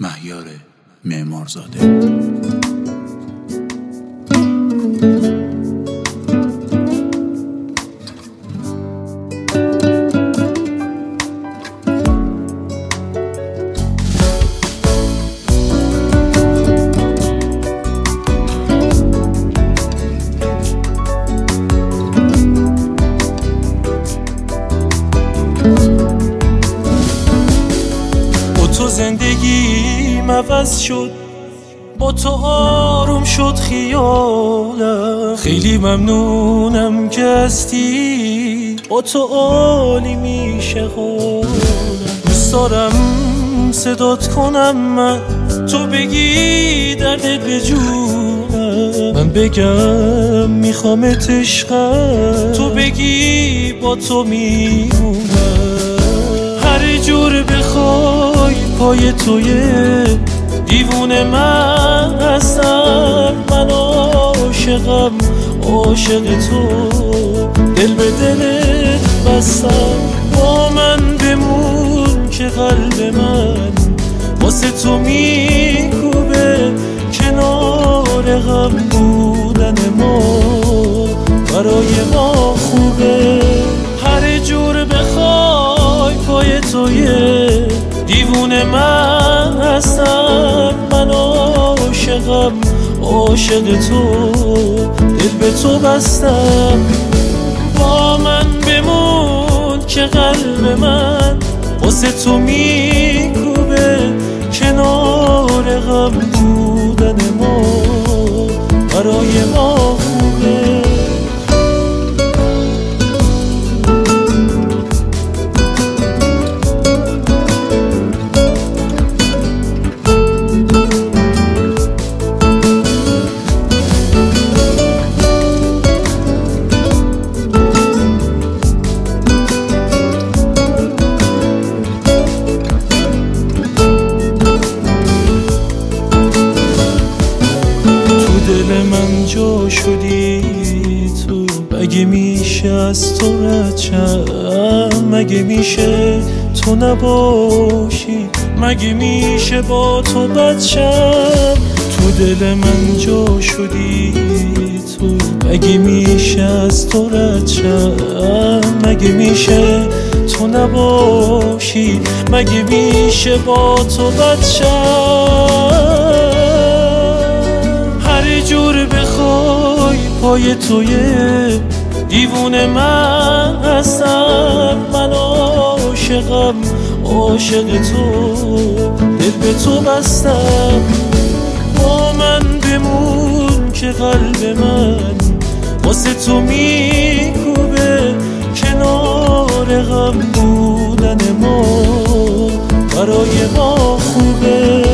مهیار معمارزاده. تو زندگیم عوض شد، با تو آروم شد خیالم. خیلی ممنونم که هستی، با تو عالی میشه حالم. دوست دارم صدات کنم من، تو بگی درد به جونم. من بگم میخوامت عشقم، تو بگی با تو میمونم. هر جور بخوای پای تویه، دیوونه من هستم. من عاشقم، عاشق تو، دل به دلت بستم. با من بمون که قلب من واسه تو میکوبه. کنار غم بودن ما برای ما خوبه. هر جور بخوای پای تویه، دیوونه من هستم. من عاشقم، عاشق تو، دل به تو بستم. با من بمون که قلب من واسه تو میکوبه. کنار غم بودن ما برای ما خوبه. دل من جا شدی تو، مگه میشه از تو رد شم؟ مگه میشه تو نباشی؟ مگه میشه با تو بد شم؟ تو دل من جا شدی تو، مگه میشه از تو رد شم؟ مگه میشه تو نباشی؟ مگه میشه با تو بد شم؟ هر جور بخوای پای تویه، دیوونه من هستم. من عاشقم، عاشق تو، دل به تو بستم. با من بمون که قلب من واسه تو میکوبه. کنار غم بودن ما برای ما خوبه.